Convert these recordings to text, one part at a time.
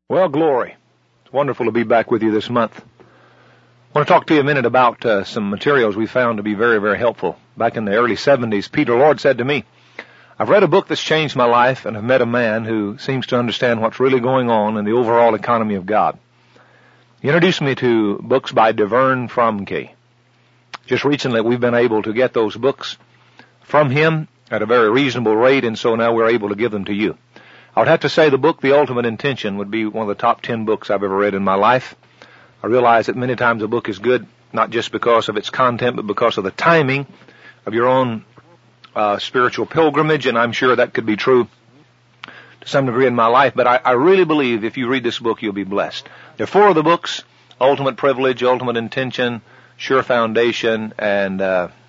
Well, glory. It's wonderful to be back with you this month. I want to talk to you a minute about some materials we found to be very, very helpful. Back in the early 70s, Peter Lord said to me, I've read a book that's changed my life and have met a man who seems to understand what's really going on in the overall economy of God. He introduced me to books by DeVern Fromke. Just recently, we've been able to get those books from him at a very reasonable rate, and so now we're able to give them to you. I would have to say the book, The Ultimate Intention, would be one of the top 10 books I've ever read in my life. I realize that many times a book is good, not just because of its content, but because of the timing of your own spiritual pilgrimage, and I'm sure that could be true to some degree in my life. But I really believe if you read this book, you'll be blessed. There are 4 of the books: Ultimate Privilege, Ultimate Intention, Sure Foundation, and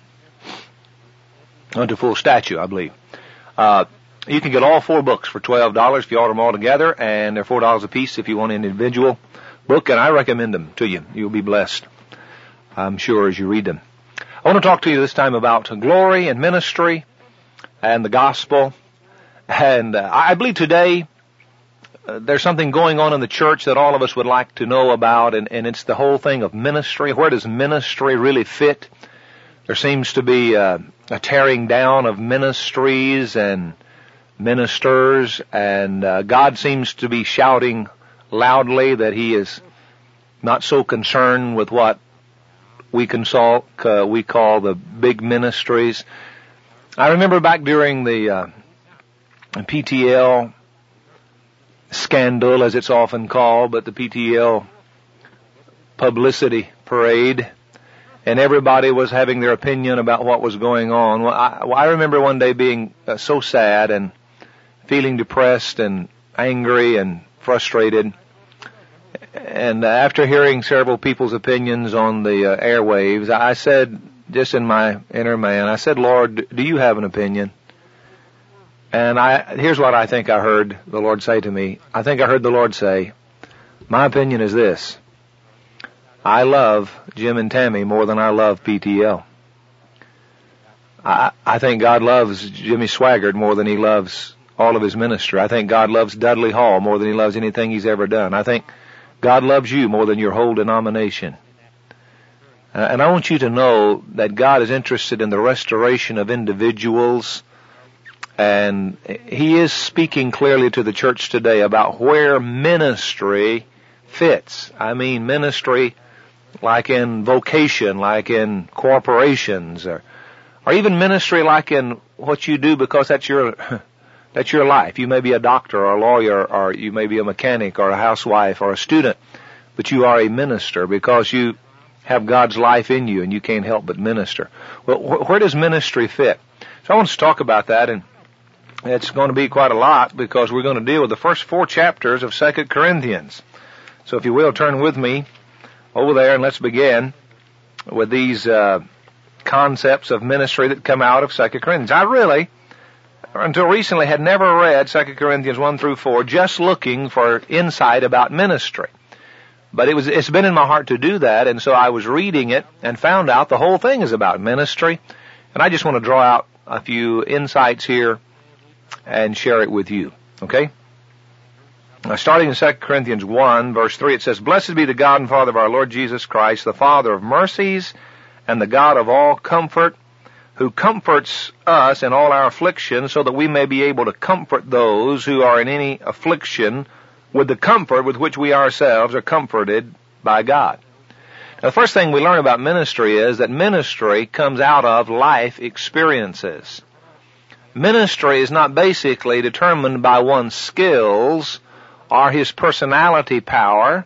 Unto Full Statue, I believe. You can get all 4 books for $12 if you order them all together, and they're $4 a piece if you want an individual book, and I recommend them to you. You'll be blessed, I'm sure, as you read them. I want to talk to you this time about glory and ministry and the gospel. And I believe today there's something going on in the church that all of us would like to know about, and it's the whole thing of ministry. Where does ministry really fit? There seems to be a tearing down of ministries and ministers, and God seems to be shouting loudly that He is not so concerned with what we call the big ministries. I remember back during the PTL scandal, as it's often called, but the PTL publicity parade, and everybody was having their opinion about what was going on. Well, I remember one day being so sad and feeling depressed and angry and frustrated. And after hearing several people's opinions on the airwaves, I said, just in my inner man, I said, Lord, do you have an opinion? And here's what I think I heard the Lord say to me. I think I heard the Lord say, my opinion is this: I love Jim and Tammy more than I love PTL. I think God loves Jimmy Swaggart more than He loves all of his ministry. I think God loves Dudley Hall more than He loves anything he's ever done. I think God loves you more than your whole denomination. And I want you to know that God is interested in the restoration of individuals, and He is speaking clearly to the church today about where ministry fits. I mean ministry like in vocation, like in corporations, or even ministry like in what you do because that's your life. You may be a doctor or a lawyer, or you may be a mechanic or a housewife or a student, but you are a minister because you have God's life in you and you can't help but minister. Well, where does ministry fit? So I want to talk about that, and it's going to be quite a lot because we're going to deal with the first 4 chapters of 2 Corinthians. So if you will, turn with me over there and let's begin with these concepts of ministry that come out of 2 Corinthians. I really, until recently, had never read 2 Corinthians 1 through 4, just looking for insight about ministry. But it's been in my heart to do that, and so I was reading it and found out the whole thing is about ministry. And I just want to draw out a few insights here and share it with you. Okay? Now, starting in 2 Corinthians 1, verse 3, it says, Blessed be the God and Father of our Lord Jesus Christ, the Father of mercies and the God of all comfort, who comforts us in all our affliction, so that we may be able to comfort those who are in any affliction with the comfort with which we ourselves are comforted by God. Now, the first thing we learn about ministry is that ministry comes out of life experiences. Ministry is not basically determined by one's skills or his personality power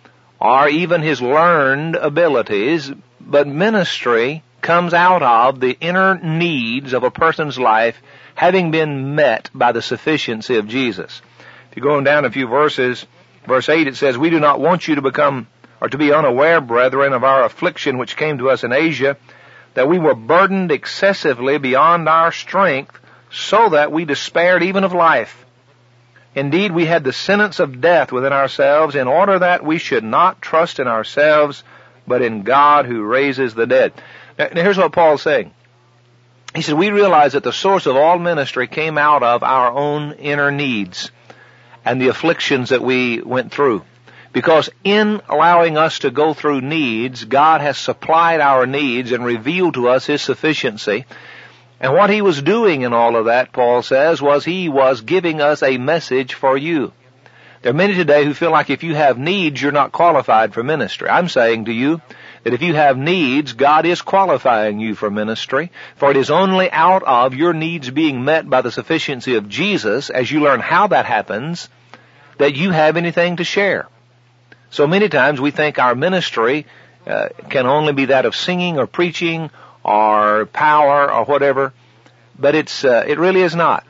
or even his learned abilities, but ministry comes out of the inner needs of a person's life having been met by the sufficiency of Jesus. If you go on down a few verses, verse 8, it says, We do not want you to become, or to be unaware, brethren, of our affliction which came to us in Asia, that we were burdened excessively beyond our strength, so that we despaired even of life. Indeed, we had the sentence of death within ourselves, in order that we should not trust in ourselves, but in God who raises the dead. Now, here's what Paul's saying. He said, we realize that the source of all ministry came out of our own inner needs. and the afflictions that we went through. Because in allowing us to go through needs, God has supplied our needs and revealed to us His sufficiency. And what He was doing in all of that, Paul says, was He was giving us a message for you. There are many today who feel like if you have needs, you're not qualified for ministry. I'm saying to you that if you have needs, God is qualifying you for ministry, for it is only out of your needs being met by the sufficiency of Jesus, as you learn how that happens, that you have anything to share. So many times we think our ministry can only be that of singing or preaching or power or whatever, but it really is not.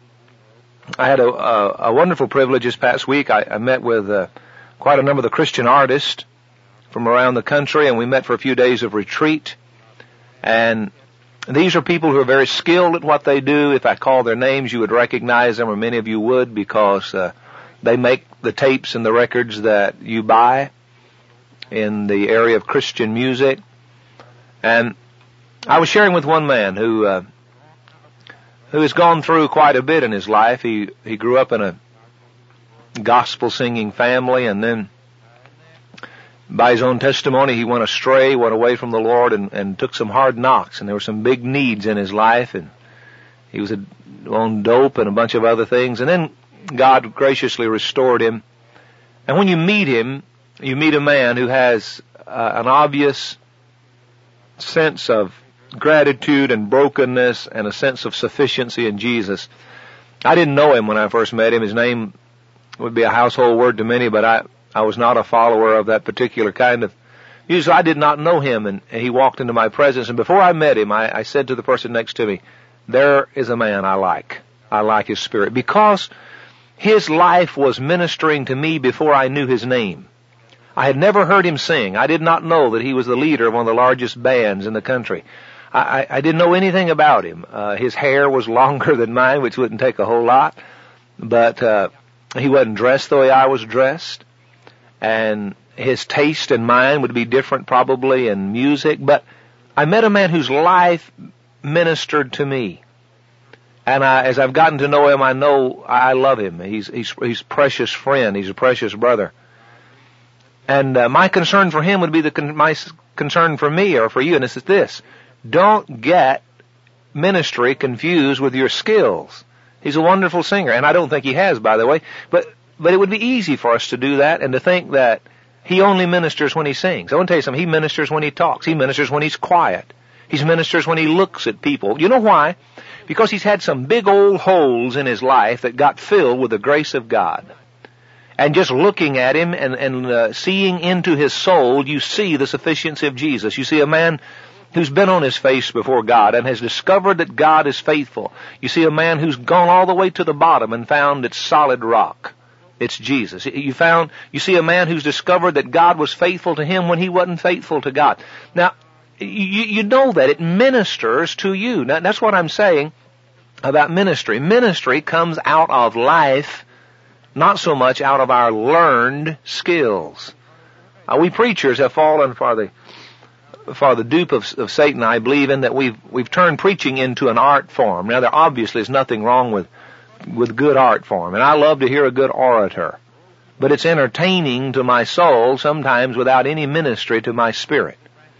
I had a wonderful privilege this past week. I met with quite a number of the Christian artists from around the country, and we met for a few days of retreat. And these are people who are very skilled at what they do. If I call their names, you would recognize them, or many of you would, because they make the tapes and the records that you buy in the area of Christian music. And I was sharing with one man who has gone through quite a bit in his life. He grew up in a gospel singing family, and then by his own testimony he went astray, went away from the Lord, and took some hard knocks, and there were some big needs in his life, and he was on dope and a bunch of other things, and then God graciously restored him. And when you meet him, you meet a man who has an obvious sense of gratitude and brokenness and a sense of sufficiency in Jesus. I didn't know him when I first met him. His name would be a household word to many, but I was not a follower of that particular kind of music. I did not know him, and he walked into my presence, and before I met him, I said to the person next to me, there is a man I like. I like his spirit, because his life was ministering to me before I knew his name. I had never heard him sing. I did not know that he was the leader of one of the largest bands in the country. I didn't know anything about him. His hair was longer than mine, which wouldn't take a whole lot, but he wasn't dressed the way I was dressed, and his taste and mine would be different probably in music, but I met a man whose life ministered to me. And as I've gotten to know him, I know I love him. He's a precious friend. He's a precious brother. And my concern for him would be my concern for me or for you, and it's this. Don't get ministry confused with your skills. He's a wonderful singer, and I don't think he has, by the way, but it would be easy for us to do that and to think that he only ministers when he sings. I want to tell you something. He ministers when he talks. He ministers when he's quiet. He ministers when he looks at people. You know why? Because he's had some big old holes in his life that got filled with the grace of God. And just looking at him and seeing into his soul, you see the sufficiency of Jesus. You see a man who's been on his face before God and has discovered that God is faithful. You see a man who's gone all the way to the bottom and found it's solid rock. It's Jesus. You see a man who's discovered that God was faithful to him when he wasn't faithful to God. Now, you know that it ministers to you. Now, that's what I'm saying about ministry. Ministry comes out of life, not so much out of our learned skills. We preachers have fallen for the dupe of Satan, I believe, in that we've turned preaching into an art form. Now, there obviously is nothing wrong with good art form, and I love to hear a good orator, but it's entertaining to my soul sometimes without any ministry to my spirit.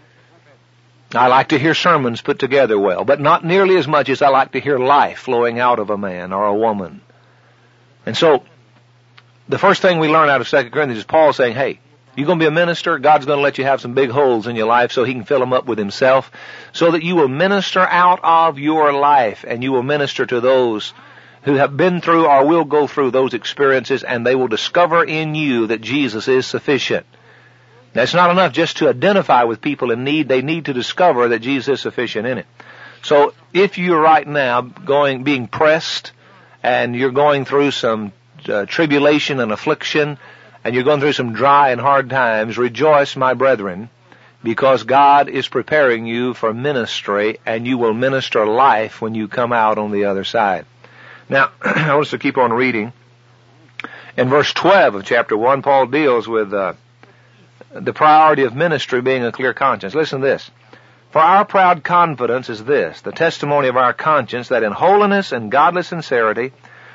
I like to hear sermons put together well, but not nearly as much as I like to hear life flowing out of a man or a woman. And so, the first thing we learn out of 2 Corinthians is Paul saying, hey, you're going to be a minister, God's going to let you have some big holes in your life so He can fill them up with Himself, so that you will minister out of your life, and you will minister to those who have been through or will go through those experiences, and they will discover in you that Jesus is sufficient. Now, it's not enough just to identify with people in need. They need to discover that Jesus is sufficient in it. So if you're right now being pressed, and you're going through some tribulation and affliction, and you're going through some dry and hard times, rejoice, my brethren, because God is preparing you for ministry, and you will minister life when you come out on the other side. Now, I want us to keep on reading. In verse 12 of chapter 1, Paul deals with the priority of ministry being a clear conscience. Listen to this. For our proud confidence is this, the testimony of our conscience, that in holiness and godly sincerity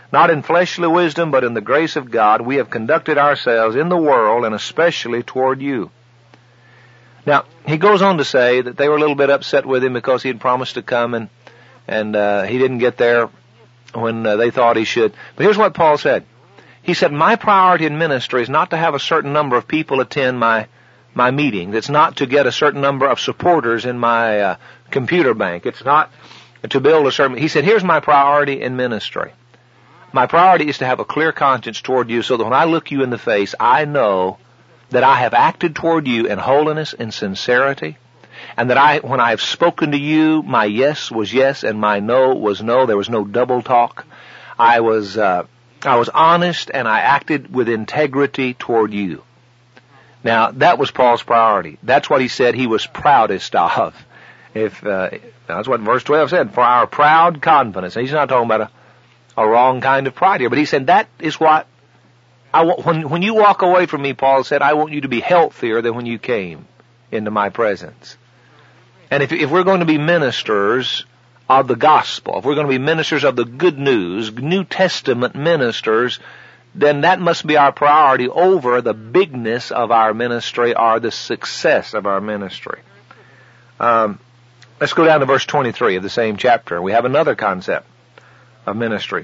not in fleshly wisdom, but in the grace of God, we have conducted ourselves in the world, and especially toward you. Now, he goes on to say that they were a little bit upset with him because he had promised to come, and he didn't get there when they thought he should. But here's what Paul said. He said, my priority in ministry is not to have a certain number of people attend my meetings. It's not to get a certain number of supporters in my computer bank. It's not to build a certain... He said, here's my priority in ministry. My priority is to have a clear conscience toward you so that when I look you in the face, I know that I have acted toward you in holiness and sincerity, and that when I have spoken to you, my yes was yes and my no was no. There was no double talk. I was honest, and I acted with integrity toward you. Now, that was Paul's priority. That's what he said he was proudest of. That's what verse 12 said, for our proud confidence. He's not talking about a wrong kind of pride here, but he said that is what I want. When you walk away from me, Paul said, I want you to be healthier than when you came into my presence. And if we're going to be ministers of the gospel, if we're going to be ministers of the good news, New Testament ministers, then that must be our priority over the bigness of our ministry or the success of our ministry. Let's go down to verse 23 of the same chapter. We have another concept of ministry.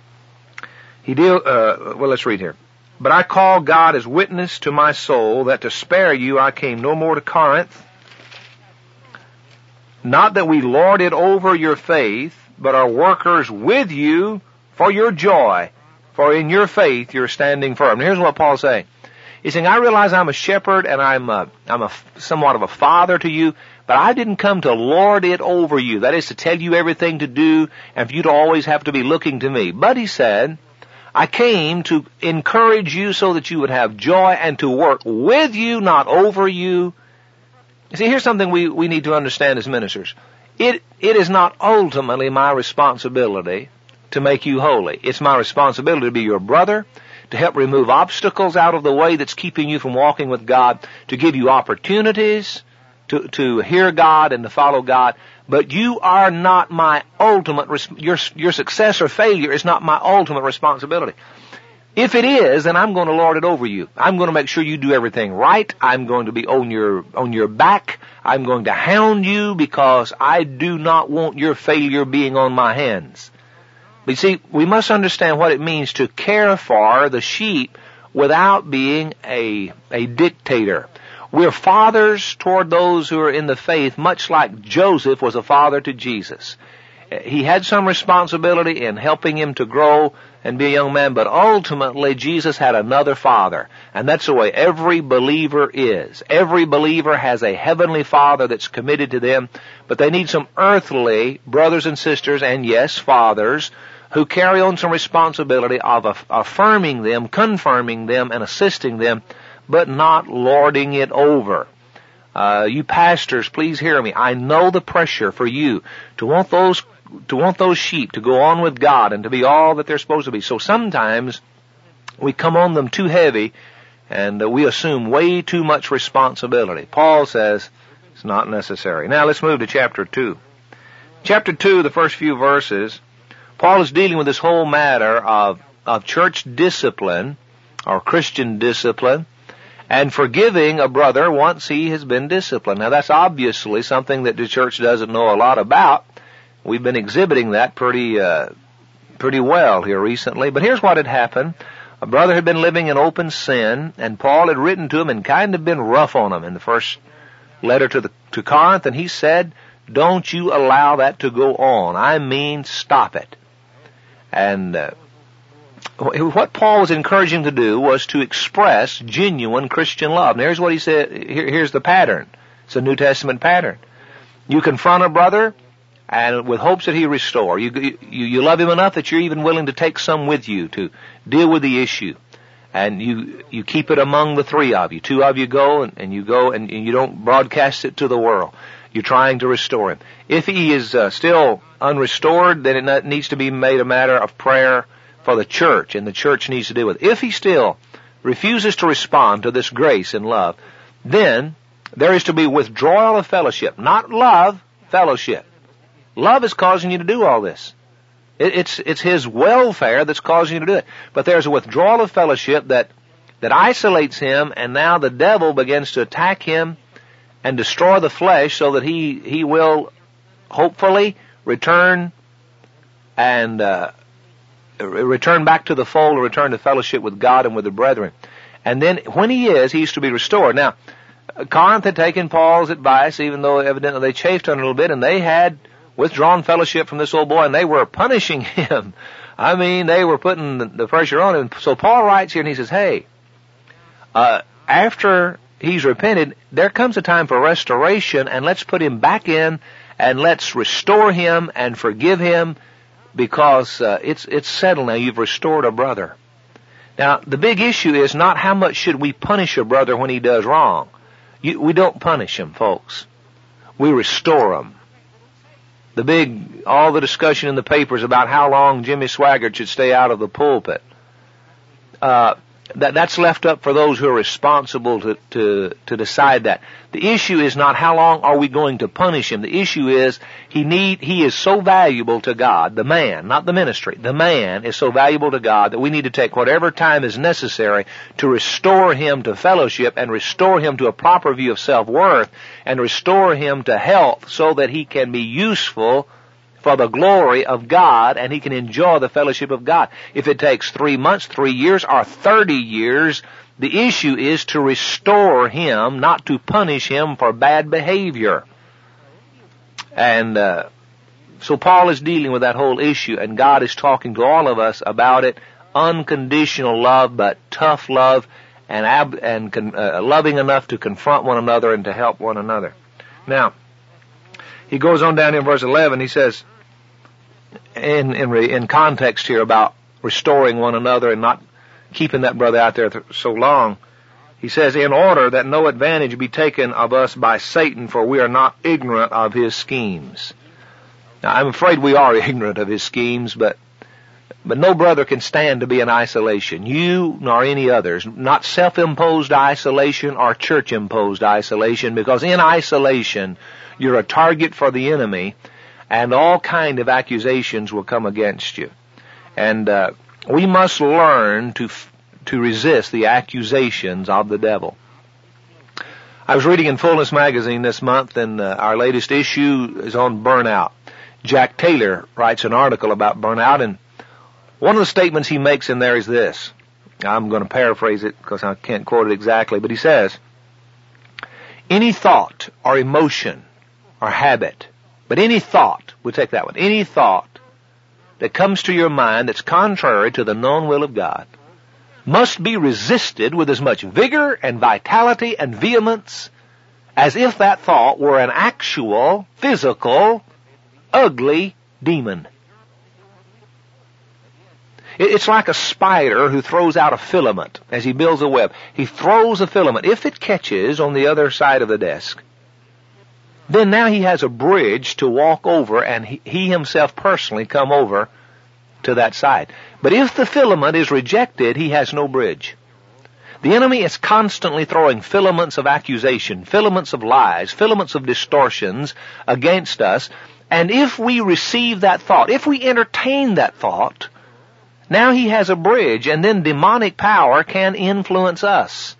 Let's read here. But I call God as witness to my soul that to spare you I came no more to Corinth. Not that we lord it over your faith, but are workers with you for your joy. For in your faith you're standing firm. Now here's what Paul's saying. He's saying, I realize I'm a shepherd and I'm somewhat of a father to you, but I didn't come to lord it over you. That is to tell you everything to do and for you to always have to be looking to me. But he said, I came to encourage you so that you would have joy and to work with you, not over you. You see, here's something we need to understand as ministers. It is not ultimately my responsibility to make you holy. It's my responsibility to be your brother, to help remove obstacles out of the way that's keeping you from walking with God, to give you opportunities to hear God and to follow God. But you are not my ultimate, your success or failure is not my ultimate responsibility. If it is, then I'm going to lord it over you. I'm going to make sure you do everything right. I'm going to be on your back. I'm going to hound you because I do not want your failure being on my hands. But you see, we must understand what it means to care for the sheep without being a dictator. We're fathers toward those who are in the faith, much like Joseph was a father to Jesus. He had some responsibility in helping him to grow and be a young man, but ultimately Jesus had another father. And that's the way every believer is. Every believer has a heavenly father that's committed to them, but they need some earthly brothers and sisters, and yes, fathers, who carry on some responsibility of affirming them, confirming them, and assisting them, but not lording it over. You pastors, please hear me. I know the pressure for you to want those sheep to go on with God and to be all that they're supposed to be. So sometimes we come on them too heavy and we assume way too much responsibility. Paul says it's not necessary. Now let's move to chapter 2. Chapter 2, the first few verses, Paul is dealing with this whole matter of church discipline or Christian discipline and forgiving a brother once he has been disciplined. Now that's obviously something that the church doesn't know a lot about. We've been exhibiting that pretty well here recently. But here's what had happened. A brother had been living in open sin, and Paul had written to him and kind of been rough on him in the first letter to Corinth, and he said, don't you allow that to go on. I mean, stop it. And what Paul was encouraging to do was to express genuine Christian love. Now here's what he said. Here's the pattern. It's a New Testament pattern. You confront a brother, and with hopes that he restore. You love him enough that you're even willing to take some with you to deal with the issue. And you keep it among the three of you. Two of you go, and you go, and you don't broadcast it to the world. You're trying to restore him. If he is still unrestored, then it needs to be made a matter of prayer for the church, and the church needs to deal with it. If he still refuses to respond to this grace and love, then there is to be withdrawal of fellowship. Not love, fellowship. Love is causing you to do all this. It's his welfare that's causing you to do it. But there's a withdrawal of fellowship that isolates him, and now the devil begins to attack him and destroy the flesh so that he will hopefully return and return back to the fold, return to fellowship with God and with the brethren. And then when he's to be restored. Now, Corinth had taken Paul's advice, even though evidently they chafed on it a little bit, and they had withdrawn fellowship from this old boy, and they were punishing him. I mean, they were putting the pressure on him. So Paul writes here, and he says, hey, after he's repented, there comes a time for restoration, and let's put him back in, and let's restore him and forgive him, because it's settled now. You've restored a brother. Now, the big issue is not how much should we punish a brother when he does wrong. We don't punish him, folks. We restore him. All the discussion in the papers about how long Jimmy Swaggart should stay out of the pulpit, that's left up for those who are responsible to decide that. The issue is not how long are we going to punish him. The issue is he is so valuable to God, the man, not the ministry. The man is so valuable to God that we need to take whatever time is necessary to restore him to fellowship and restore him to a proper view of self-worth and restore him to health so that he can be useful for the glory of God, and he can enjoy the fellowship of God. If it takes 3 months, 3 years, or 30 years, the issue is to restore him, not to punish him for bad behavior. And so Paul is dealing with that whole issue, and God is talking to all of us about it. Unconditional love, but tough love, and loving enough to confront one another and to help one another. Now, he goes on down in verse 11, he says, in context here about restoring one another and not keeping that brother out there so long, he says, in order that no advantage be taken of us by Satan, for we are not ignorant of his schemes. Now, I'm afraid we are ignorant of his schemes, but no brother can stand to be in isolation, you nor any others, not self-imposed isolation or church-imposed isolation, because in isolation, you're a target for the enemy, and all kind of accusations will come against you. And we must learn to resist the accusations of the devil. I was reading in Fullness Magazine this month, and our latest issue is on burnout. Jack Taylor writes an article about burnout, and one of the statements he makes in there is this. I'm going to paraphrase it because I can't quote it exactly, but he says, any thought or emotion or habit, but any thought, we'll take that one, any thought that comes to your mind that's contrary to the known will of God must be resisted with as much vigor and vitality and vehemence as if that thought were an actual, physical, ugly demon. It's like a spider who throws out a filament as he builds a web. He throws a filament. If it catches on the other side of the desk, then now he has a bridge to walk over, and he himself personally come over to that side. But if the filament is rejected, he has no bridge. The enemy is constantly throwing filaments of accusation, filaments of lies, filaments of distortions against us. And if we receive that thought, if we entertain that thought, now he has a bridge, and then demonic power can influence us.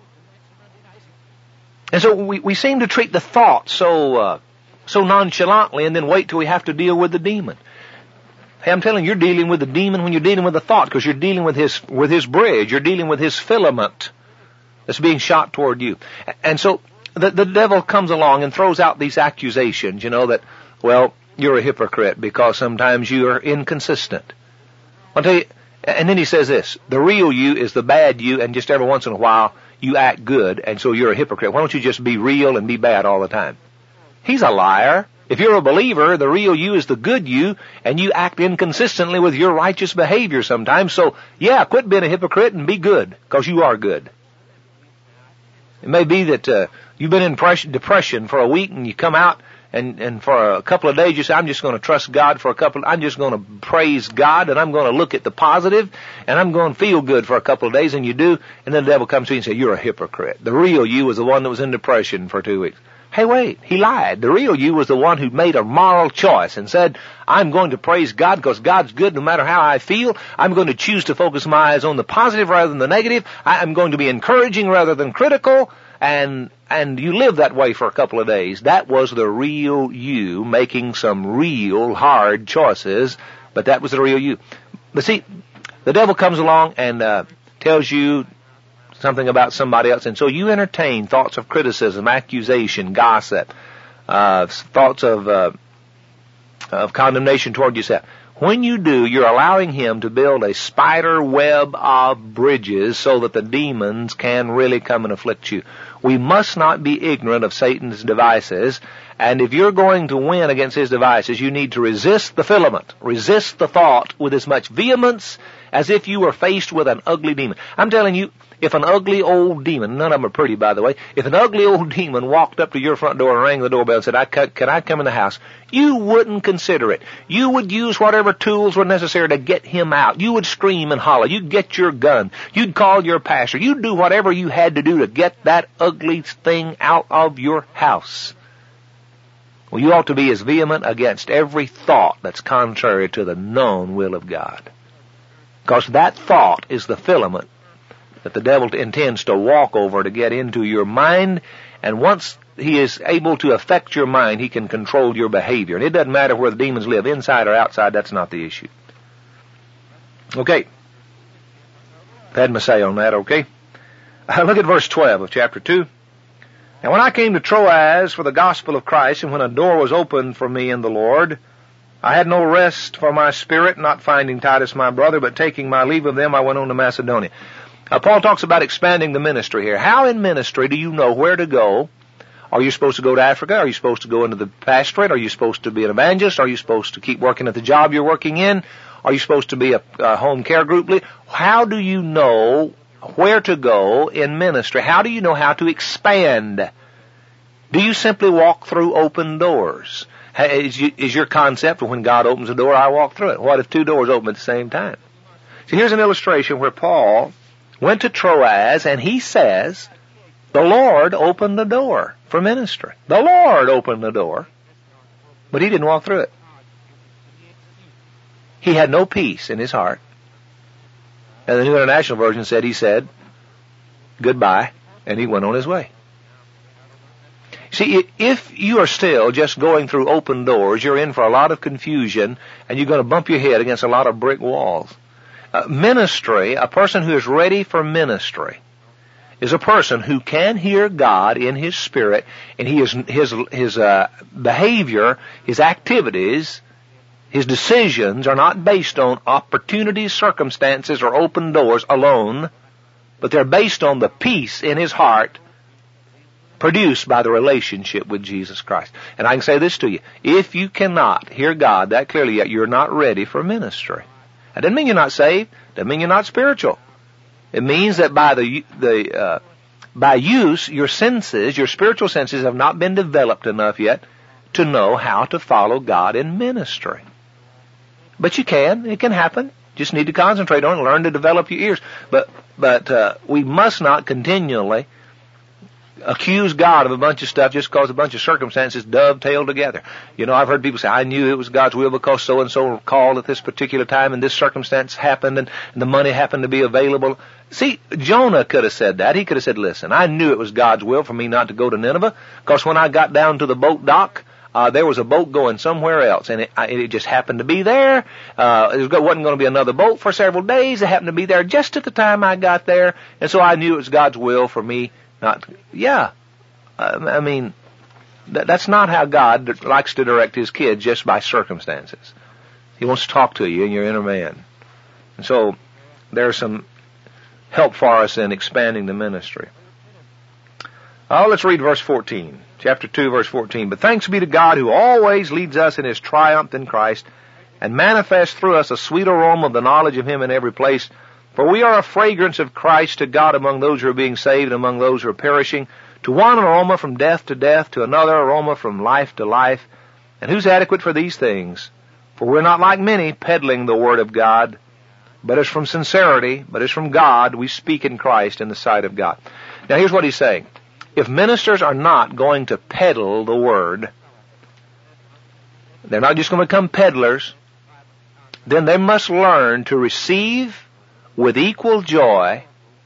And so we seem to treat the thought so nonchalantly and then wait till we have to deal with the demon. Hey, I'm telling you, you're dealing with the demon when you're dealing with the thought, because you're dealing with his bridge. You're dealing with his filament that's being shot toward you. And so the devil comes along and throws out these accusations, that, well, you're a hypocrite because sometimes you are inconsistent. I'll tell you, and then he says this, the real you is the bad you, and just every once in a while you act good, and so you're a hypocrite. Why don't you just be real and be bad all the time? He's a liar. If you're a believer, the real you is the good you, and you act inconsistently with your righteous behavior sometimes. So, yeah, quit being a hypocrite and be good, because you are good. It may be that you've been in depression for a week, and you come out, and for a couple of days you say, I'm just going to trust God I'm just going to praise God, and I'm going to look at the positive, and I'm going to feel good for a couple of days, and you do, and then the devil comes to you and says, you're a hypocrite. The real you was the one that was in depression for 2 weeks. Hey, wait, he lied. The real you was the one who made a moral choice and said, I'm going to praise God because God's good no matter how I feel. I'm going to choose to focus my eyes on the positive rather than the negative. I'm going to be encouraging rather than critical. And you live that way for a couple of days. That was the real you making some real hard choices, but that was the real you. But see, the devil comes along and tells you something about somebody else, and so you entertain thoughts of criticism, accusation, gossip, thoughts of condemnation toward yourself. When you do, you're allowing him to build a spider web of bridges so that the demons can really come and afflict you. We must not be ignorant of Satan's devices, and if you're going to win against his devices, you need to resist the filament, resist the thought with as much vehemence as if you were faced with an ugly demon. I'm telling you, if an ugly old demon, none of them are pretty, by the way, if an ugly old demon walked up to your front door and rang the doorbell and said, can I come in the house? You wouldn't consider it. You would use whatever tools were necessary to get him out. You would scream and holler. You'd get your gun. You'd call your pastor. You'd do whatever you had to do to get that ugly thing out of your house. Well, you ought to be as vehement against every thought that's contrary to the known will of God. Because that thought is the filament that the devil intends to walk over to get into your mind, and once he is able to affect your mind, he can control your behavior. And it doesn't matter where the demons live, inside or outside, that's not the issue. Okay. Had my say on that, okay? Look at verse 12 of chapter 2. And when I came to Troas for the gospel of Christ, and when a door was opened for me in the Lord, I had no rest for my spirit, not finding Titus my brother, but taking my leave of them, I went on to Macedonia. Paul talks about expanding the ministry here. How in ministry do you know where to go? Are you supposed to go to Africa? Are you supposed to go into the pastorate? Are you supposed to be an evangelist? Are you supposed to keep working at the job you're working in? Are you supposed to be a home care group leader? How do you know where to go in ministry? How do you know how to expand? Do you simply walk through open doors? Is your concept, when God opens a door, I walk through it? What if two doors open at the same time? So here's an illustration where Paul went to Troas, and he says, the Lord opened the door for ministry. The Lord opened the door, but he didn't walk through it. He had no peace in his heart. And the New International Version said, he said, goodbye, and he went on his way. See, if you are still just going through open doors, you're in for a lot of confusion, and you're going to bump your head against a lot of brick walls. Ministry, a person who is ready for ministry, is a person who can hear God in his spirit, and his behavior, his activities, his decisions are not based on opportunities, circumstances, or open doors alone, but they're based on the peace in his heart produced by the relationship with Jesus Christ. And I can say this to you, if you cannot hear God that clearly yet, you're not ready for ministry. That doesn't mean you're not saved. Doesn't mean you're not spiritual. It means that by use, your senses, your spiritual senses have not been developed enough yet to know how to follow God in ministry. But you can. It can happen. Just need to concentrate on it, learn to develop your ears. But we must not continually accuse God of a bunch of stuff just because a bunch of circumstances dovetail together. You know, I've heard people say, I knew it was God's will because so-and-so called at this particular time and this circumstance happened and the money happened to be available. See, Jonah could have said that. He could have said, listen, I knew it was God's will for me not to go to Nineveh because when I got down to the boat dock, there was a boat going somewhere else, and it just happened to be there. There wasn't going to be another boat for several days. It happened to be there just at the time I got there, and so I knew it was God's will for me not. I mean, that's not how God likes to direct his kids, just by circumstances. He wants to talk to you in your inner man. And so there's some help for us in expanding the ministry. Oh, let's read verse 14. Chapter 2, verse 14. But thanks be to God who always leads us in his triumph in Christ and manifests through us a sweet aroma of the knowledge of him in every place. For we are a fragrance of Christ to God among those who are being saved and among those who are perishing. To one an aroma from death to death, to another aroma from life to life. And who's adequate for these things? For we're not like many peddling the word of God, but as from sincerity, but as from God, we speak in Christ in the sight of God. Now here's what he's saying. If ministers are not going to peddle the Word, they're not just going to become peddlers, then they must learn to receive with equal joy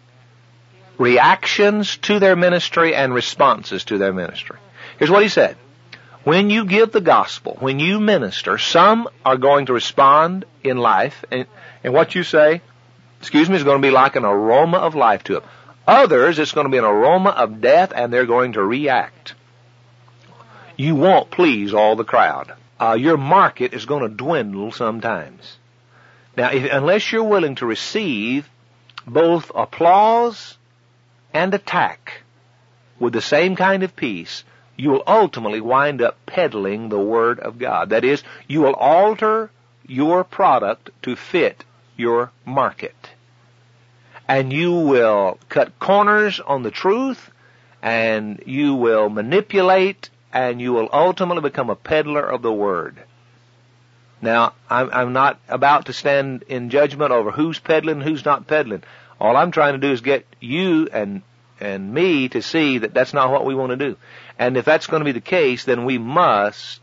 reactions to their ministry and responses to their ministry. Here's what he said. When you give the gospel, when you minister, some are going to respond in life, and what you say, is going to be like an aroma of life to them. Others, it's going to be an aroma of death, and they're going to react. You won't please all the crowd. Your market is going to dwindle sometimes. Now, unless you're willing to receive both applause and attack with the same kind of peace, you will ultimately wind up peddling the Word of God. That is, you will alter your product to fit your market. And you will cut corners on the truth, and you will manipulate, and you will ultimately become a peddler of the Word. Now, I'm not about to stand in judgment over who's peddling and who's not peddling. All I'm trying to do is get you and me to see that that's not what we want to do. And if that's going to be the case, then we must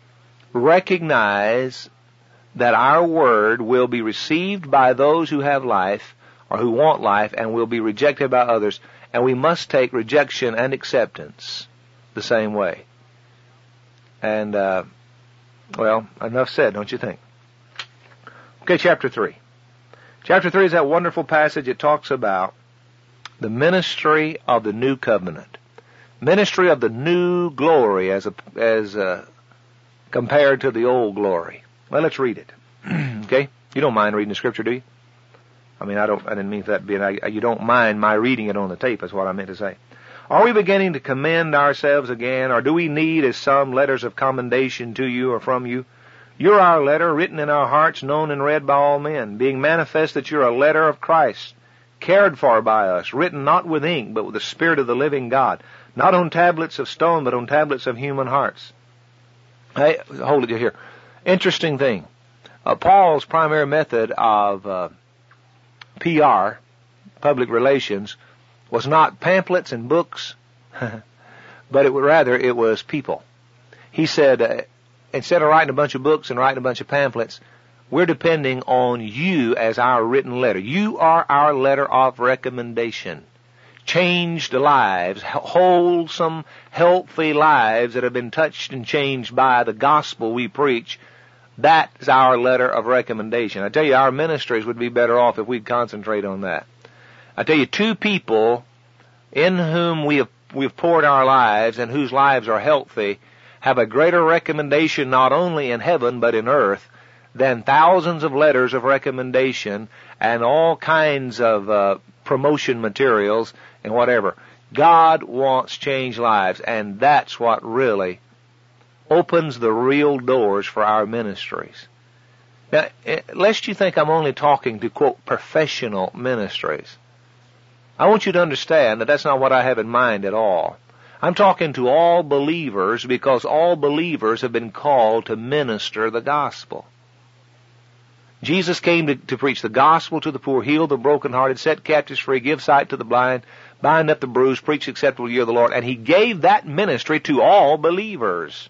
recognize that our word will be received by those who have life or who want life and will be rejected by others. And we must take rejection and acceptance the same way. And, well, enough said, don't you think? Okay, chapter 3. Chapter 3 is that wonderful passage. It talks about the ministry of the new covenant. Ministry of the new glory as compared to the old glory. Well, let's read it. Okay? You don't mind reading the scripture, do you? I mean, I didn't mean for that to be you don't mind my reading it on the tape, is what I meant to say. Are we beginning to commend ourselves again, or do we need as some letters of commendation to you or from you? You're our letter, written in our hearts, known and read by all men, being manifest that you're a letter of Christ, cared for by us, written not with ink, but with the Spirit of the living God, not on tablets of stone, but on tablets of human hearts. Hey, hold it here. Interesting thing. Paul's primary method of PR, public relations, was not pamphlets and books, but it was people. He said, instead of writing a bunch of books and writing a bunch of pamphlets, we're depending on you as our written letter. You are our letter of recommendation. Changed lives, wholesome, healthy lives that have been touched and changed by the gospel we preach. That is our letter of recommendation. I tell you, our ministries would be better off if we'd concentrate on that. I tell you, two people in whom we've poured our lives and whose lives are healthy have a greater recommendation not only in heaven but in earth than thousands of letters of recommendation and all kinds of promotion materials and whatever. God wants changed lives, and that's what really opens the real doors for our ministries. Now, lest you think I'm only talking to, quote, professional ministries, I want you to understand that that's not what I have in mind at all. I'm talking to all believers because all believers have been called to minister the gospel. Jesus came to preach the gospel to the poor, heal the brokenhearted, set captives free, give sight to the blind, bind up the bruised, preach the acceptable year of the Lord. And He gave that ministry to all believers.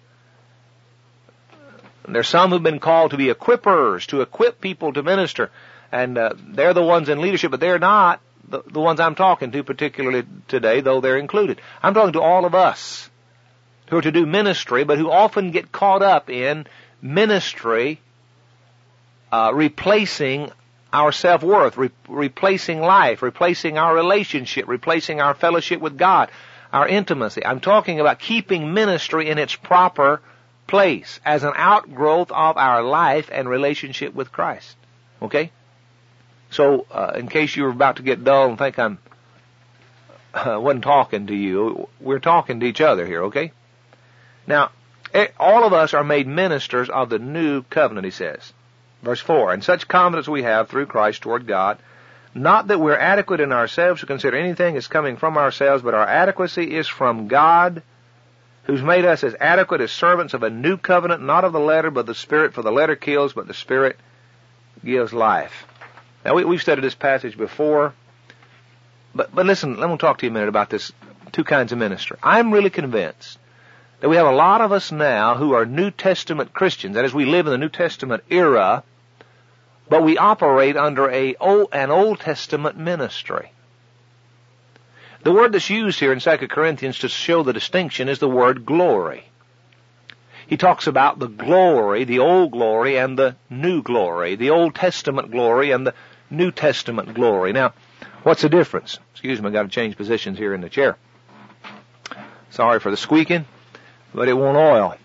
And there's some who've been called to be equippers, to equip people to minister. And they're the ones in leadership, but they're not the ones I'm talking to particularly today, though they're included. I'm talking to all of us who are to do ministry, but who often get caught up in ministry replacing our self-worth, replacing life, replacing our relationship, replacing our fellowship with God, our intimacy. I'm talking about keeping ministry in its proper place as an outgrowth of our life and relationship with Christ. Okay? So, in case you were about to get dull and think I wasn't talking to you, we're talking to each other here, okay? Now, all of us are made ministers of the new covenant, he says. Verse 4, and such confidence we have through Christ toward God, not that we're adequate in ourselves to consider anything as coming from ourselves, but our adequacy is from God, who's made us as adequate as servants of a new covenant, not of the letter, but the Spirit, for the letter kills, but the Spirit gives life. Now, we've studied this passage before, but listen, let me talk to you a minute about this two kinds of ministry. I'm really convinced that we have a lot of us now who are New Testament Christians, that is, we live in the New Testament era, but we operate under an Old Testament ministry. The word that's used here in 2 Corinthians to show the distinction is the word glory. He talks about the glory, the old glory and the new glory, the Old Testament glory and the New Testament glory. Now, what's the difference? Excuse me, I've got to change positions here in the chair. Sorry for the squeaking, but it won't oil.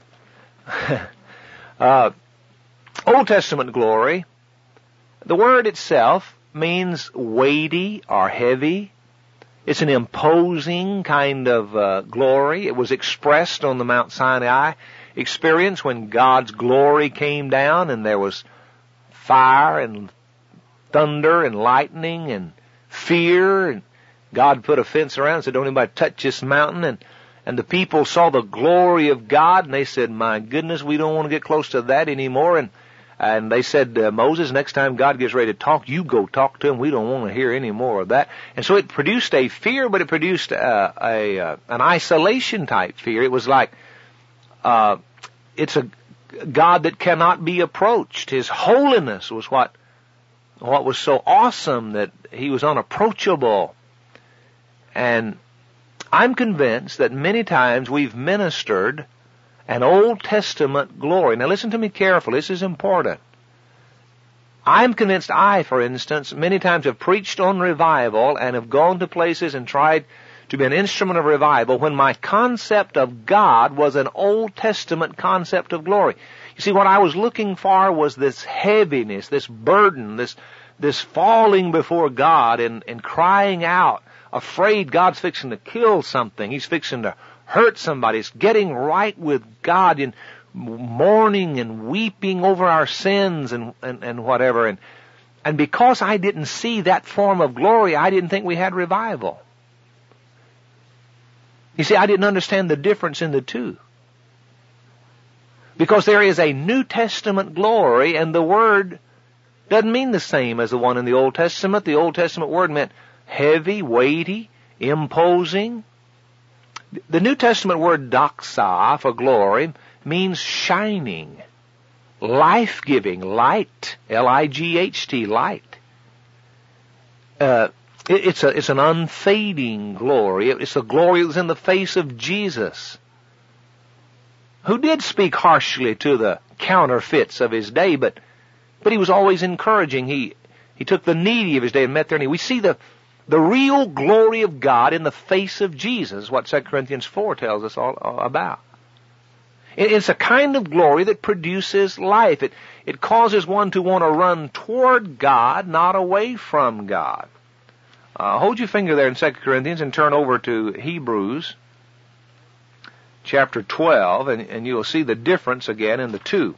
Old Testament glory, the word itself means weighty or heavy. It's an imposing kind of glory. It was expressed on the Mount Sinai experience when God's glory came down and there was fire and thunder and lightning and fear, and God put a fence around and said, don't anybody touch this mountain, and the people saw the glory of God and they said, my goodness, we don't want to get close to that anymore, and they said, Moses, next time God gets ready to talk, you go talk to him. We don't want to hear any more of that. And so it produced a fear, but it produced an isolation type fear. It was like, it's a God that cannot be approached. His holiness was what was so awesome, that he was unapproachable. And I'm convinced that many times we've ministered an Old Testament glory. Now listen to me carefully. This is important. I'm convinced for instance, many times have preached on revival and have gone to places and tried to be an instrument of revival when my concept of God was an Old Testament concept of glory. You see, what I was looking for was this heaviness, this burden, this falling before God and crying out, afraid God's fixing to kill something. He's fixing to hurt somebody. It's getting right with God and mourning and weeping over our sins and whatever. And because I didn't see that form of glory, I didn't think we had revival. You see, I didn't understand the difference in the two. Because there is a New Testament glory, and the word doesn't mean the same as the one in the Old Testament. The Old Testament word meant heavy, weighty, imposing. The New Testament word doxa for glory means shining, life-giving, light, L-I-G-H-T, light. It's an unfading glory. It's a glory that was in the face of Jesus, who did speak harshly to the counterfeits of his day, but he was always encouraging. He took the needy of his day and met their need. We see the real glory of God in the face of Jesus, what 2 Corinthians 4 tells us all about. It's a kind of glory that produces life. It causes one to want to run toward God, not away from God. Hold your finger there in 2 Corinthians and turn over to Hebrews chapter 12, and you'll see the difference again in the two.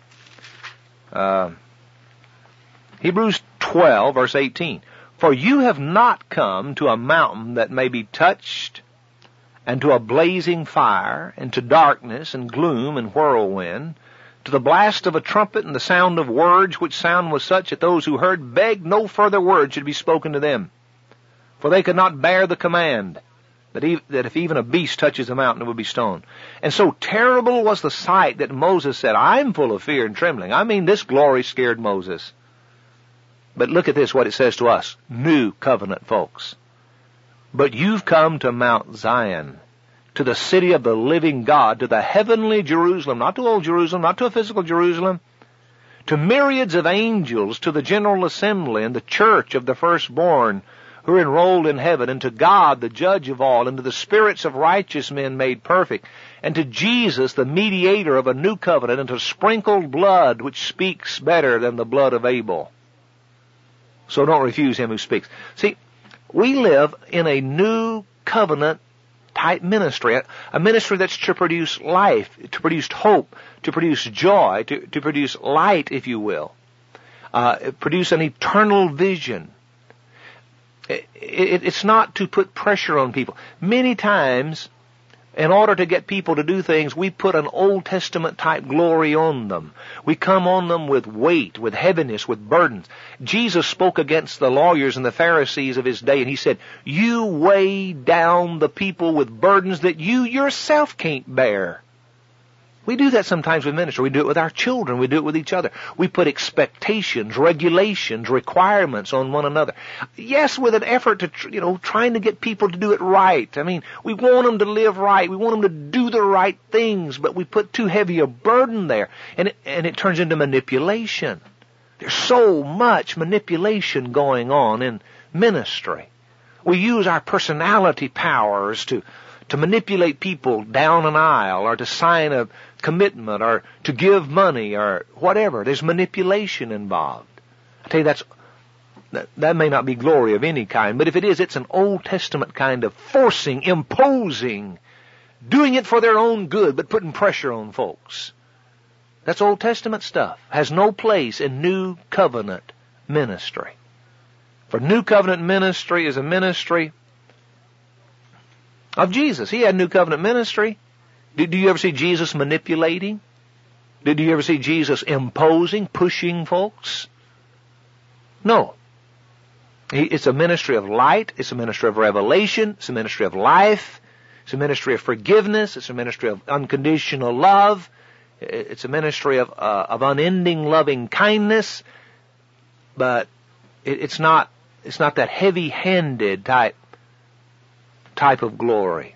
Hebrews 12, verse 18. For you have not come to a mountain that may be touched, and to a blazing fire, and to darkness, and gloom, and whirlwind, to the blast of a trumpet, and the sound of words, which sound was such that those who heard begged no further word should be spoken to them. For they could not bear the command, that if even a beast touches a mountain, it would be stoned. And so terrible was the sight that Moses said, I'm full of fear and trembling. I mean, this glory scared Moses. But look at this, what it says to us, new covenant folks. But you've come to Mount Zion, to the city of the living God, to the heavenly Jerusalem, not to old Jerusalem, not to a physical Jerusalem, to myriads of angels, to the general assembly and the church of the firstborn who are enrolled in heaven, and to God, the judge of all, and to the spirits of righteous men made perfect, and to Jesus, the mediator of a new covenant, and to sprinkled blood, which speaks better than the blood of Abel. So don't refuse him who speaks. See, we live in a new covenant type ministry, a ministry that's to produce life, to produce hope, to produce joy, to produce light, if you will, produce an eternal vision. It's not to put pressure on people. Many times In order to get people to do things, we put an Old Testament type glory on them. We come on them with weight, with heaviness, with burdens. Jesus spoke against the lawyers and the Pharisees of his day, and he said, you weigh down the people with burdens that you yourself can't bear. We do that sometimes with ministry. We do it with our children. We do it with each other. We put expectations, regulations, requirements on one another. Yes, with an effort to, trying to get people to do it right. I mean, we want them to live right. We want them to do the right things, but we put too heavy a burden there, and it turns into manipulation. There's so much manipulation going on in ministry. We use our personality powers to manipulate people down an aisle, or to sign a commitment, or to give money, or whatever. There's manipulation involved. I tell you, that may not be glory of any kind, but if it is, it's an Old Testament kind of forcing, imposing, doing it for their own good, but putting pressure on folks. That's Old Testament stuff. Has no place in New Covenant ministry. For New Covenant ministry is a ministry of Jesus. He had New Covenant ministry. Did you ever see Jesus manipulating? Did you ever see Jesus imposing, pushing folks? No. It's a ministry of light. It's a ministry of revelation. It's a ministry of life. It's a ministry of forgiveness. It's a ministry of unconditional love. It's a ministry of unending loving kindness. But it's not that heavy-handed type of glory.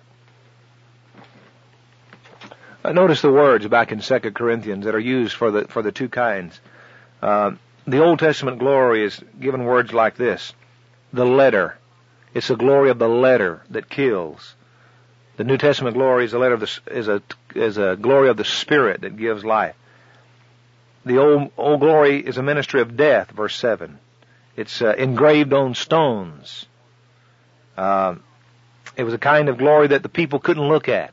Notice the words back in 2 Corinthians that are used for the two kinds. The Old Testament glory is given words like this: the letter. It's the glory of the letter that kills. The New Testament glory is a glory of the Spirit that gives life. The old glory is a ministry of death, verse 7. It's engraved on stones. It was a kind of glory that the people couldn't look at.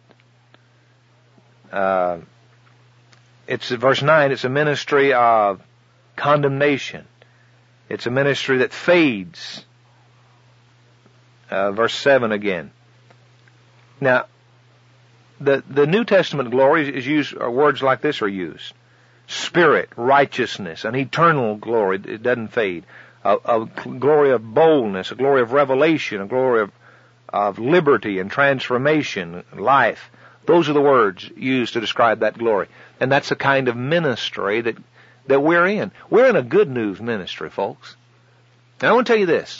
It's verse 9, it's a ministry of condemnation. It's a ministry that fades. Verse 7 again. Now, the New Testament glory is used, or words like this are used. Spirit, righteousness, an eternal glory. It doesn't fade. A glory of boldness, a glory of revelation, a glory of liberty and transformation, life. Those are the words used to describe that glory. And that's the kind of ministry that we're in. We're in a good news ministry, folks. And I want to tell you this.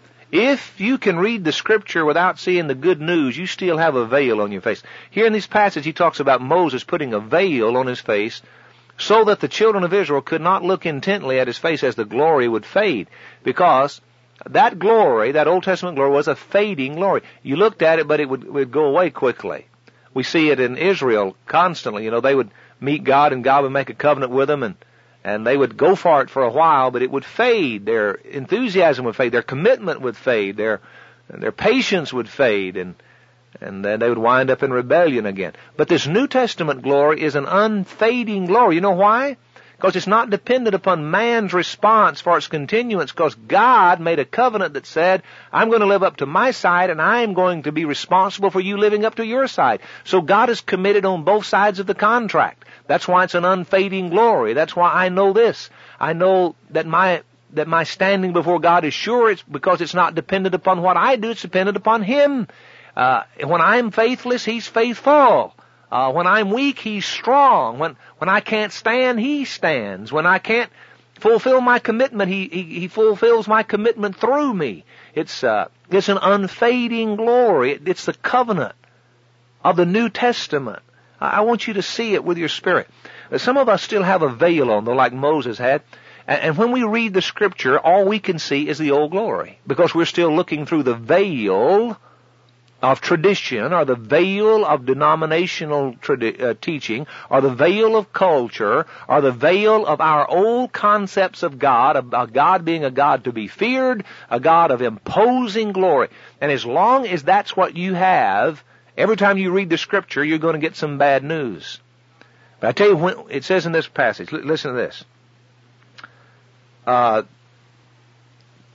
If you can read the Scripture without seeing the good news, you still have a veil on your face. Here in this passage, he talks about Moses putting a veil on his face so that the children of Israel could not look intently at his face as the glory would fade. Because that glory, that Old Testament glory, was a fading glory. You looked at it, but it would go away quickly. We see it in Israel constantly. They would meet God, and God would make a covenant with them, and they would go for it for a while, but it would fade. Their enthusiasm would fade. Their commitment would fade. Their patience would fade, and then they would wind up in rebellion again. But this New Testament glory is an unfading glory. You know why? Because it's not dependent upon man's response for its continuance, because God made a covenant that said, I'm going to live up to my side, and I'm going to be responsible for you living up to your side. So God is committed on both sides of the contract. That's why it's an unfading glory. That's why I know this. I know that my standing before God is sure. It's because it's not dependent upon what I do. It's dependent upon Him. When I'm faithless, He's faithful. When I'm weak, He's strong. When I can't stand, He stands. When I can't fulfill my commitment, He fulfills my commitment through me. It's an unfading glory. It's the covenant of the New Testament. I want you to see it with your spirit. Some of us still have a veil on, though, like Moses had. And when we read the Scripture, all we can see is the old glory, because we're still looking through the veil of tradition, or the veil of denominational teaching, or the veil of culture, or the veil of our old concepts of God, about God being a God to be feared, a God of imposing glory. And as long as that's what you have, every time you read the Scripture, you're going to get some bad news. But I tell you, when it says in this passage, listen to this.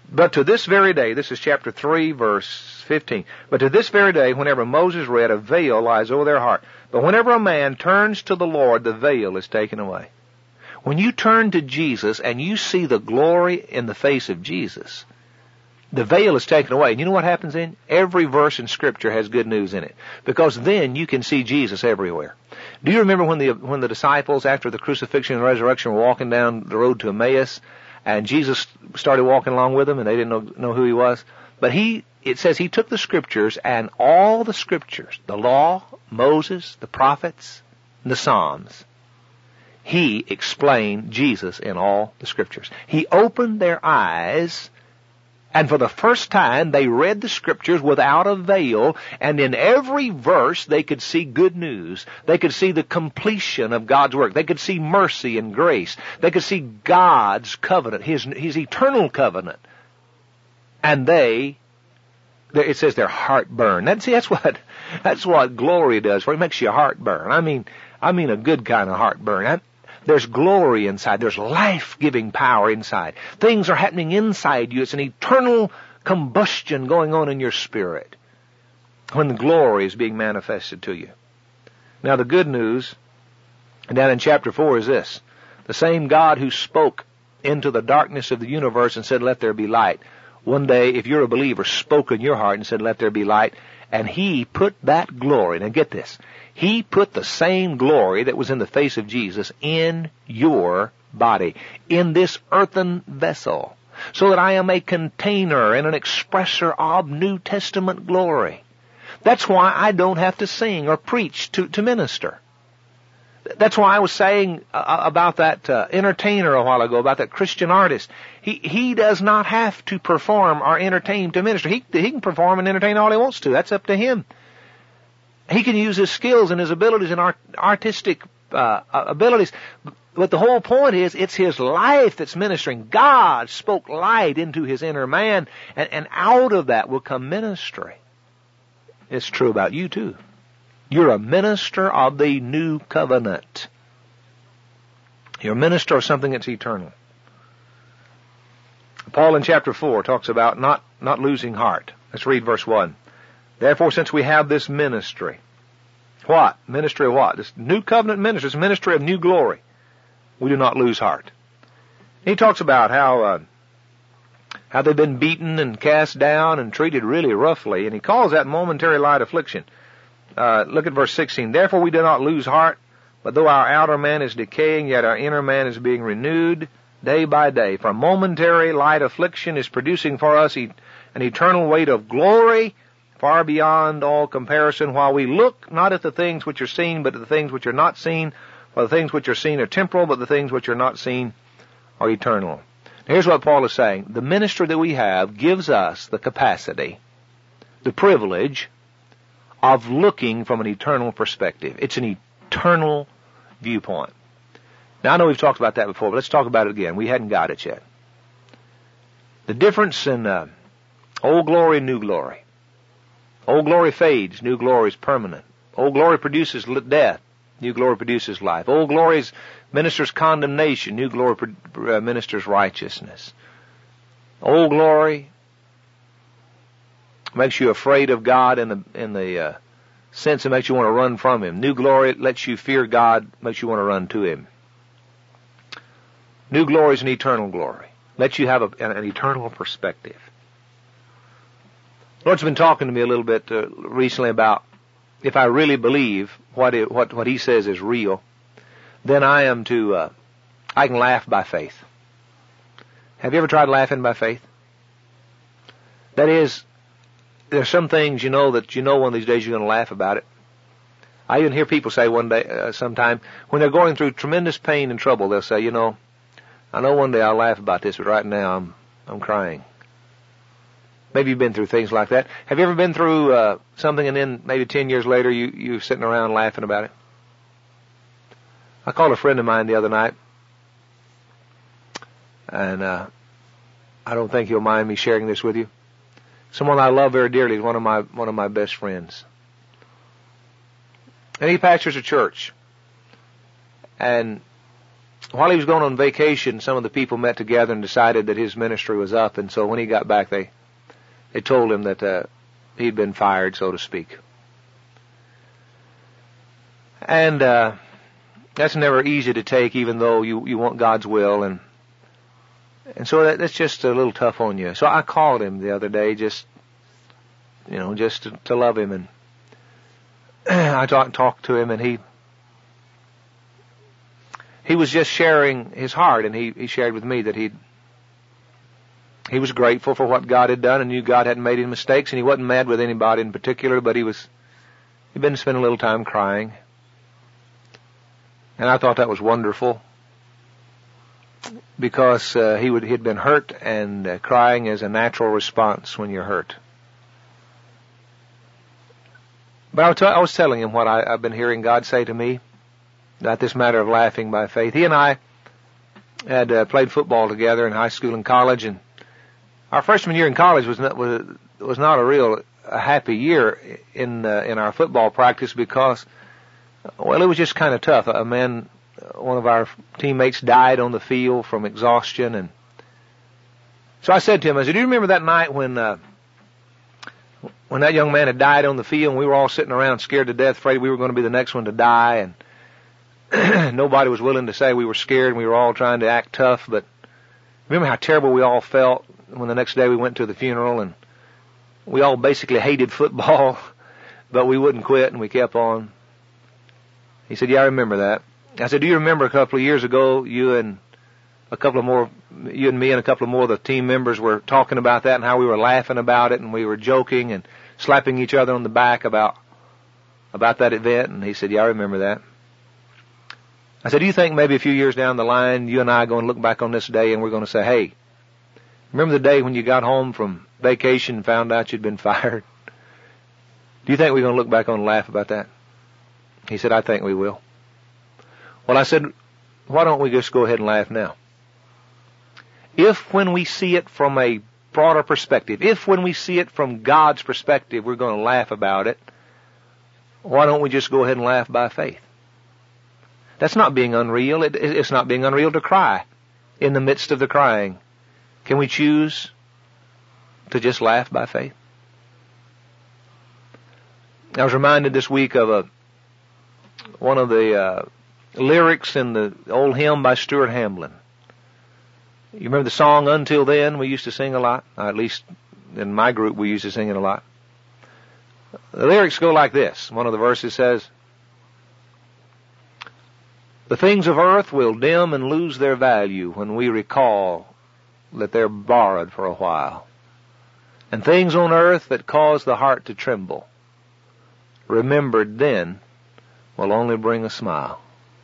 But to this very day, this is chapter 3, verse 15. But to this very day, whenever Moses read, a veil lies over their heart. But whenever a man turns to the Lord, the veil is taken away. When you turn to Jesus and you see the glory in the face of Jesus, the veil is taken away. And you know what happens then? Every verse in Scripture has good news in it. Because then you can see Jesus everywhere. Do you remember when the disciples, after the crucifixion and resurrection, were walking down the road to Emmaus, and Jesus started walking along with them, and they didn't know who he was? But it says he took the Scriptures, and all the Scriptures, the law, Moses, the prophets, and the Psalms, he explained Jesus in all the Scriptures. He opened their eyes, and for the first time they read the Scriptures without a veil, and in every verse they could see good news. They could see the completion of God's work. They could see mercy and grace. They could see God's covenant, His eternal covenant. And it says their heart burned. That's what glory does for you. It makes your heart burn. I mean a good kind of heart burn. There's glory inside. There's life-giving power inside. Things are happening inside you. It's an eternal combustion going on in your spirit when the glory is being manifested to you. Now the good news down in chapter 4 is this. The same God who spoke into the darkness of the universe and said, "Let there be light," one day, if you're a believer, spoke in your heart and said, "Let there be light," and He put that glory, now get this, He put the same glory that was in the face of Jesus in your body, in this earthen vessel, so that I am a container and an expresser of New Testament glory. That's why I don't have to sing or preach to minister. That's why I was saying about that entertainer a while ago, about that Christian artist. He does not have to perform or entertain to minister. He can perform and entertain all he wants to. That's up to him. He can use his skills and his abilities and artistic abilities. But the whole point is, it's his life that's ministering. God spoke light into his inner man, and out of that will come ministry. It's true about you too. You're a minister of the new covenant. You're a minister of something that's eternal. Paul in chapter 4 talks about not losing heart. Let's read verse 1. Therefore, since we have this ministry, what? Ministry of what? This new covenant ministry, this ministry of new glory. We do not lose heart. He talks about how they've been beaten and cast down and treated really roughly, and he calls that momentary light affliction. Look at verse 16. Therefore we do not lose heart, but though our outer man is decaying, yet our inner man is being renewed day by day. For momentary light affliction is producing for us an eternal weight of glory far beyond all comparison, while we look not at the things which are seen, but at the things which are not seen. For the things which are seen are temporal, but the things which are not seen are eternal. Now, here's what Paul is saying. The ministry that we have gives us the capacity, the privilege of looking from an eternal perspective. It's an eternal viewpoint. Now, I know we've talked about that before, but let's talk about it again. We hadn't got it yet. The difference in old glory and new glory. Old glory fades, new glory is permanent. Old glory produces death, new glory produces life. Old glory ministers condemnation, new glory ministers righteousness. Old glory makes you afraid of God in the sense it makes you want to run from Him. New glory lets you fear God, makes you want to run to Him. New glory is an eternal glory. Lets you have an eternal perspective. The Lord's been talking to me a little bit recently about if I really believe what He says is real, then I can laugh by faith. Have you ever tried laughing by faith? That is, there's some things that one of these days you're going to laugh about it. I even hear people say one day, sometime, when they're going through tremendous pain and trouble, they'll say, I know one day I'll laugh about this, but right now I'm crying. Maybe you've been through things like that. Have you ever been through something and then maybe 10 years later you're sitting around laughing about it? I called a friend of mine the other night, and I don't think you'll mind me sharing this with you. Someone I love very dearly is one of my best friends. And he pastors a church. And while he was going on vacation, some of the people met together and decided that his ministry was up. And so when he got back, they told him that he'd been fired, so to speak. And that's never easy to take, even though you want God's will, and so that's just a little tough on you. So I called him the other day, just to love him, and I talked to him, and he was just sharing his heart, and he shared with me that he was grateful for what God had done and knew God hadn't made any mistakes, and he wasn't mad with anybody in particular, but he'd been spending a little time crying. And I thought that was wonderful, because he'd been hurt, and crying is a natural response when you're hurt. But I was telling him what I've been hearing God say to me about this matter of laughing by faith. He and I had played football together in high school and college, and our freshman year in college was not a happy year in our football practice, because, well, it was just kind of tough. One of our teammates died on the field from exhaustion, and so I said to him, do you remember that night when that young man had died on the field, and we were all sitting around scared to death, afraid we were going to be the next one to die, and nobody was willing to say we were scared, and we were all trying to act tough. But remember how terrible we all felt when the next day we went to the funeral, and we all basically hated football, but we wouldn't quit, and we kept on. He said, yeah, I remember that. I said, do you remember a couple of years ago, you and me and a couple of more of the team members were talking about that, and how we were laughing about it, and we were joking and slapping each other on the back about that event? And he said, yeah, I remember that. I said, do you think maybe a few years down the line, you and I are going to look back on this day and we're going to say, hey, remember the day when you got home from vacation and found out you'd been fired? Do you think we're going to look back on and laugh about that? He said, I think we will. Well, I said, why don't we just go ahead and laugh now? If when we see it from a broader perspective, if when we see it from God's perspective, we're going to laugh about it, why don't we just go ahead and laugh by faith? That's not being unreal. It's not being unreal to cry in the midst of the crying. Can we choose to just laugh by faith? I was reminded this week of one of the lyrics in the old hymn by Stuart Hamblin. You remember the song Until Then? We used to sing a lot. At least in my group we used to sing it a lot. The lyrics go like this. One of the verses says, the things of earth will dim and lose their value when we recall that they're borrowed for a while. And things on earth that cause the heart to tremble, remembered then, will only bring a smile.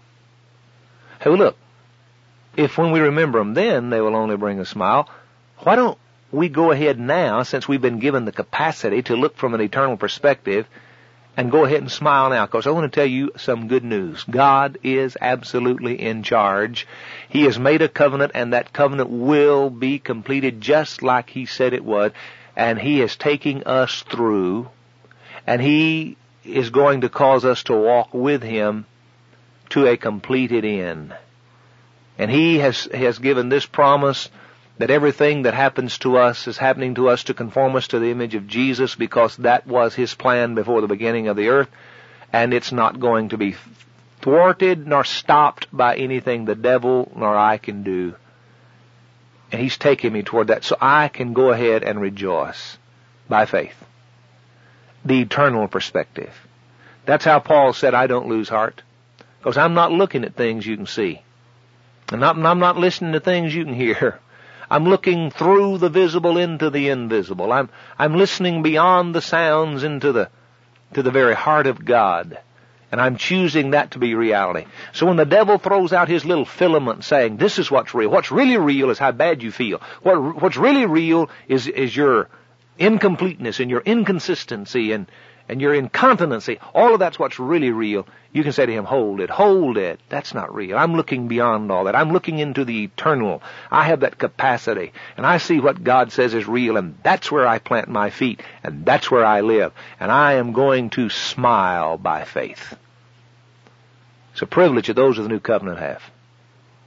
Hey, well, look, if when we remember them then they will only bring a smile, why don't we go ahead now, since we've been given the capacity to look from an eternal perspective, and go ahead and smile now? Because I want to tell you some good news. God is absolutely in charge. He has made a covenant, and that covenant will be completed just like He said it would. And He is taking us through, and He is going to cause us to walk with Him to a completed end. And He has given this promise that everything that happens to us is happening to us to conform us to the image of Jesus, because that was His plan before the beginning of the earth, and it's not going to be thwarted nor stopped by anything the devil nor I can do. And He's taking me toward that, so I can go ahead and rejoice by faith. The eternal perspective. That's how Paul said, I don't lose heart, because I'm not looking at things you can see, and I'm not listening to things you can hear. I'm looking through the visible into the invisible. I'm listening beyond the sounds into the very heart of God. And I'm choosing that to be reality. So when the devil throws out his little filament saying, this is what's real, what's really real is how bad you feel. What's really real is your incompleteness and your inconsistency and your incontinency. All of that's what's really real. You can say to him, hold it. That's not real. I'm looking beyond all that. I'm looking into the eternal. I have that capacity, and I see what God says is real, and that's where I plant my feet, and that's where I live, and I am going to smile by faith. It's a privilege that those of the new covenant have.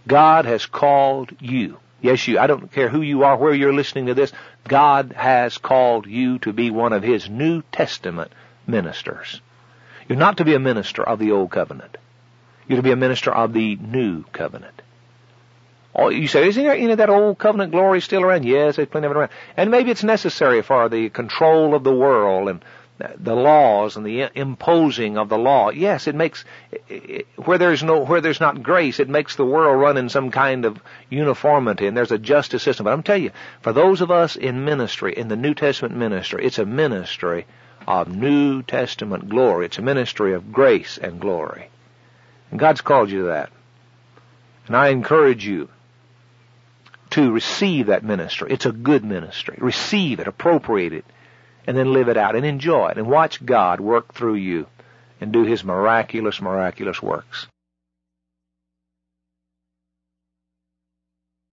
God has called you. Yes, you. I don't care who you are, where you're listening to this. God has called you to be one of His New Testament ministers. You're not to be a minister of the Old Covenant. You're to be a minister of the New Covenant. Oh, you say, isn't there any of that Old Covenant glory still around? Yes, there's plenty of it around. And maybe it's necessary for the control of the world and the laws and the imposing of the law. Yes, it makes, where there's not grace, it makes the world run in some kind of uniformity, and there's a justice system. But I'm telling you, for those of us in ministry, in the New Testament ministry, it's a ministry of New Testament glory. It's a ministry of grace and glory. And God's called you to that. And I encourage you to receive that ministry. It's a good ministry. Receive it, appropriate it, and then live it out and enjoy it and watch God work through you and do His miraculous, miraculous works.